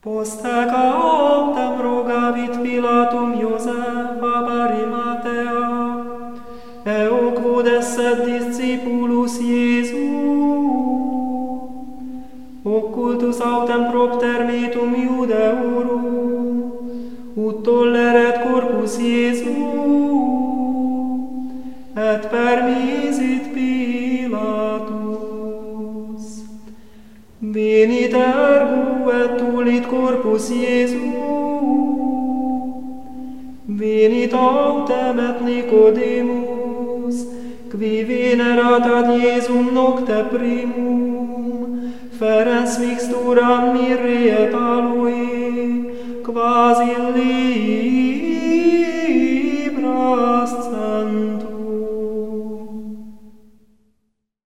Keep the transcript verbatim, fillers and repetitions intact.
Poste autem rogavit Pilatum Iosefa Arimatea, eo quod esset discipulus Iesu. Occultus autem propter metum Iudeorum, ut tolleret corpus Iesu, et permisit Pilatus. Venit ergo et tulit corpus Iesu. Venit autem et Nicodemus, qui venerat ad Iesum nocte primum, ferens mixturam mirri et aloe, quasi libras cent.